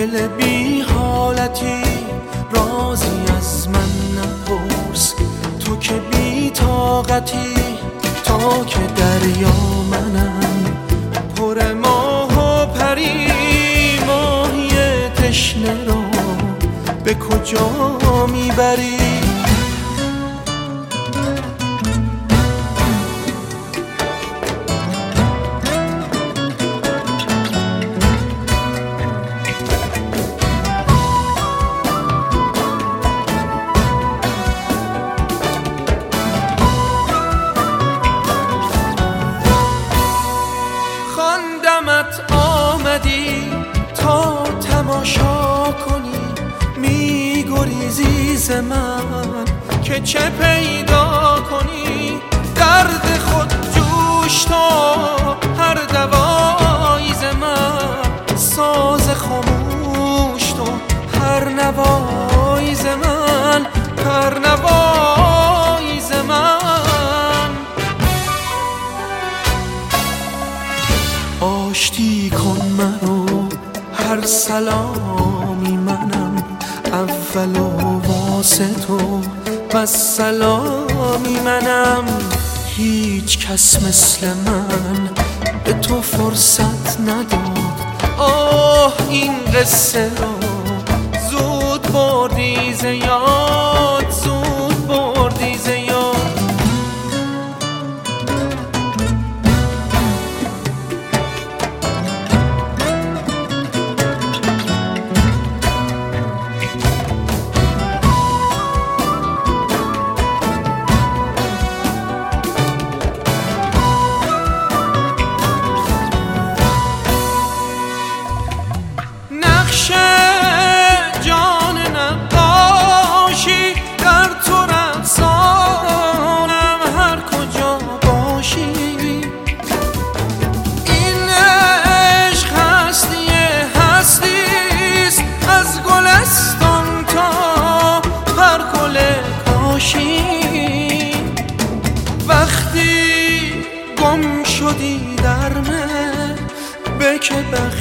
گل بی حالتی رازی از من نپرس، تو که بی طاقتی تا که دریا منم پر ماه و پری. ماهی تشنه را به کجا میبری؟ خواندمت آمدی تا تماشا کنی، میگریزی ز من که چه پیدا کنی. درد خود جوش تا هر دوایی ز من، ساز خاموش تو هر نوایی ز من، هر نوایی ز من. آشتی کن منو هر سلامی منم، اول و واسه تو و سلامی منم. هیچ کس مثل من به تو فرصت نداد، آه این قصه را زود بردی ز یاد، زود بردی ز یاد. جان نقاشی در تو رقصانم هر کجا باشی. این عشق هستی هستیست، از گلستان تا هر گل کاشی. وقتی گم شدی در من به که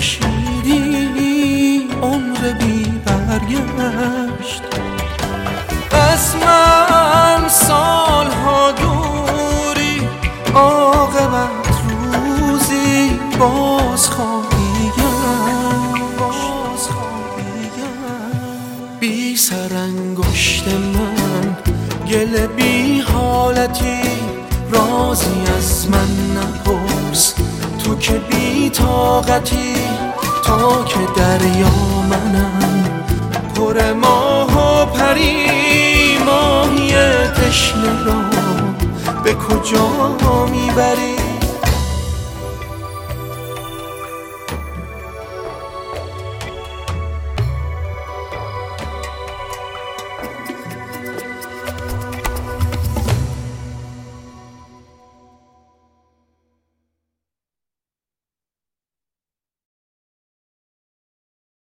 بخشیدی عمر بی برگشت. از من سالها دوری، عاقبت روزی باز خواهی گشت، باز خواهی گشت. بی سر انگشت من گل بی حالتی رازی از من نپرس، تو که بی طاقتی تا که دریا منم پر ماه و پری. ماهی تشنه را به کجا میبری؟